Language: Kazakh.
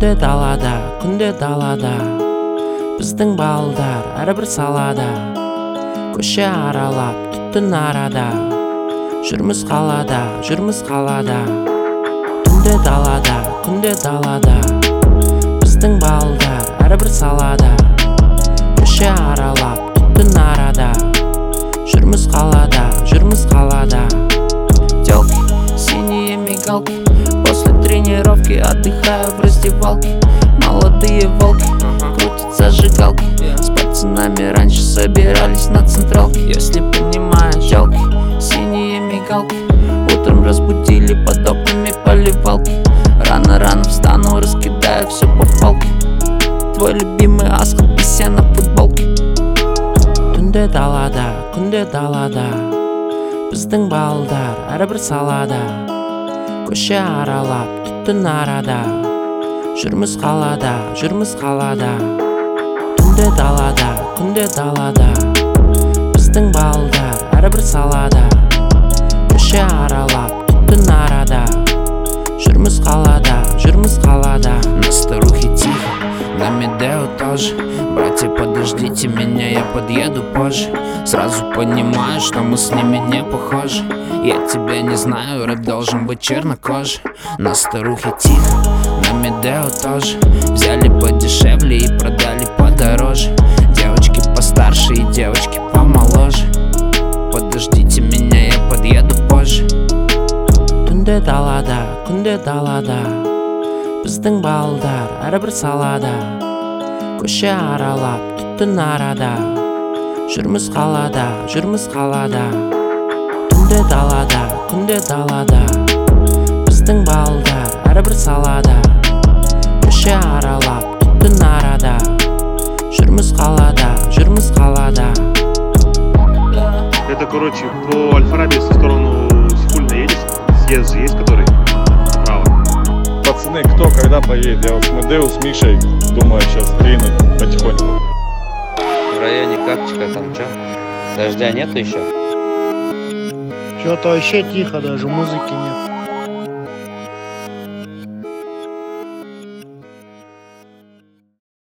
күнде далада біздің балдар әрбір салада, көше аралап түн арада, жүрміз қалада. Күнде далада біздің балдар әрбір салада, көше аралап түн арада, жүрміз қалада. Тёлки, синие мигалки, после тренировки отдыхаю в раздевалке. Молодые волки, крутят зажигалки, с пацанами раньше собирались на централке. Если понимаешь, жалки, синие мигалки, утром разбудили под окнами поливалки. Рано встану, раскидаю все по палке. Твой любимый аскл и сено на футболке. Күнде далада біздің балдар әрбір салада, көше аралап түн арада, жүрміз қалада. Күнде далада біздің балдар әрбір салада, көше аралап түн арада, жүрміз қалада. На старухе тихо, на Медео тоже. Братья, подождите меня, я подъеду позже. Сразу понимаю, что мы с ними не похожи. Я тебя не знаю, рэп должен быть чернокожий. На старухе тихо, на Медео тоже. Взяли подешевле и продали подороже. Девочки постарше и девочки помоложе. Подождите меня, я подъеду позже. Күнде далада біздің балдар әрбір салада, көше аралап түн арада, жүрміз қалада. Күнде далада біздің балдар әрбір салада, көше аралап түн арада, жүрміз қалада. Это, короче, по Аль-Фараби в сторону Сихульной едешь? Съезд же есть, который справа? Пацаны, кто когда поедет? Я вот с Медео, с Мишей, думаю, сейчас двинуть потихоньку. В районе Капчика там что? Дождя нет еще? Что-то вообще тихо, даже музыки нет.